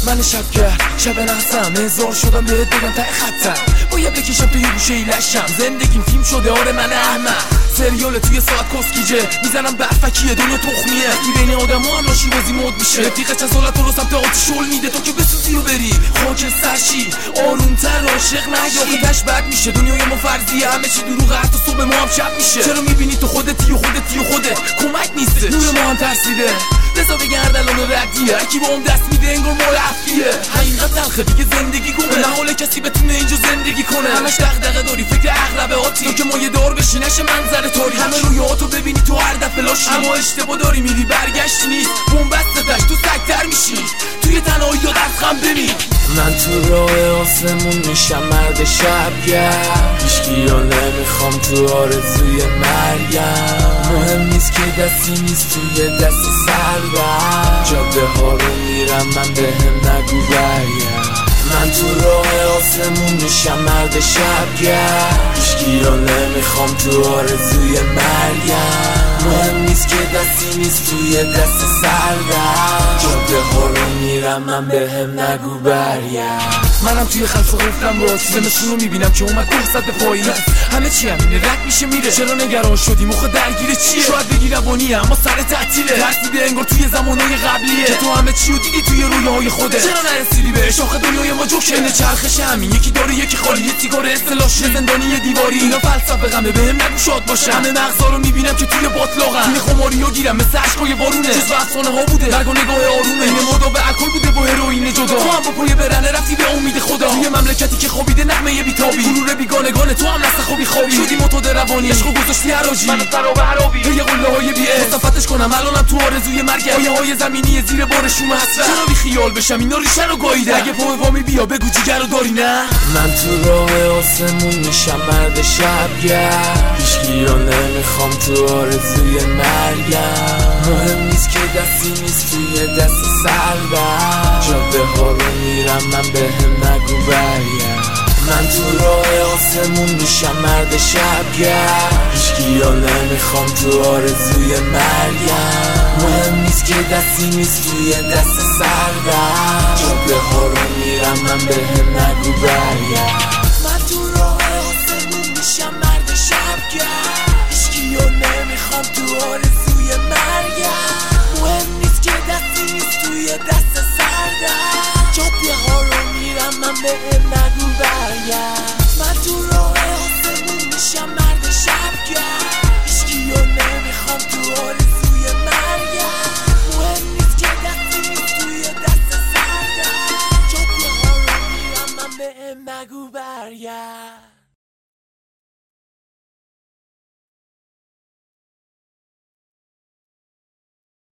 من شبگر شب نحسم هزار شدم بهت بگم ته خطم باید بکشم توی گوشه ای لشم زندگیم فیلم شده آره من احمد سریال توی ساعت کسکیجه میزنم برفکیه دنیا تخمیه کی بین آدم ها هم ناشی بازی مود میشه رفیق چسالت رو سمت آتی شل میده تا که بسوزی و بری خاک سرشی آرومتر عاشق نگی آخه بد میشه دنیای ما فرضیه همه چی دروغه حتی صبح ما هم شب میشه چرا میبینی تو خودتی و کمک نیسته نور ما هم ترسیده بزا بگرد الان ردیه کی با هم دست میده انگار مال افیه حقیقت تلخه دیگه زندگی گمه نه حالا کسی بتونه اینجا زندگی کنه همش دغدغه داری فکر اغلب آتی تو که ما یه دار بشی نشه منظر تاری همه رویاتو ببینی تو هر دفعه لاشی اما اشتباه داری میری برگشت نیست بنبستش تو سگتر میشی توی تنهایی یا دست خم بمی من تو راه آسمون میشم مرد شبگر هیچکیو نمیخوام تو آرزوی مرگم مهم نیست که دستی نیست توی دست سردم جاده ها رو میرم من بهم نگو برگم من تو راه آسمون میشم مرد شبگر هیچکیو نمیخوام تو آرزوی مرگم مهم نیست که دستی نیست توی دست سردم جاده ها رو میرم من بهم نگو برگم منم توی خلص گفتم راست زمستون رو میبینم که اومد گفت به پایین همه چی همینه رد میشه میره چرا نگران شدی مخه درگیره چیه شاید بگی روانیه اما سر تعطیله ترسیده انگار توی زمانهای قبلیه که تو همه چی رو دیدی توی رویاهای خوده چرا نرسیدی بهش آخه دنیای ما جوکه چرخش همین یکی داره یکی خالی یه سیگار اصطلاحی زندانی دیواری اینا فلسفه غمه بهم نگو شاد باشم همه مغزا رو میبینم که توی باطلاقم توی خماری و گیرم مثل عشقای بارونه جز افسانه ها بوده مرگ و نگاه آرومه این مدا به الکل بوده با هروئین جدا تو هم با پای برنه رفتی به امید خدا توی مملکتی که خوابیده نغمه بیتابی غرور بیگانگان تو هم نسخ خوبی شدی معتاد روانی عشق گذاشتی حراجی من سرا به حرابی هی قله های بی مصطفتش کنم الانم تو آرزوی مرگ های زمینی زیر بار شوم حسرت چرا بی خیال بشم اینا ریشه رو گاییده اگه پای وامی بیا بگو جیگر رو داری نه من تو راه آسمون میشم مرد شبگر هیچکیو نمیخوام تو آرزوی مرگم مهم نیست که دستی نیست توی دست سردم جاده ها رو میرم من بهم نگو برگم من تو راه آسمون میشم مرد شبگر هیچکیو نمیخوام تو آرزوی مرگم مهم نیست که دستی نیست توی دست سردم جاده ها رو میرم من بهم نگو برگم من تو راه آسمون میشم مرد شبگر هیچکیو نمیخوام تو آرزوی مرگم مهم نیست که دستی نیست توی دست سردم جاده ها رو میرم من بهم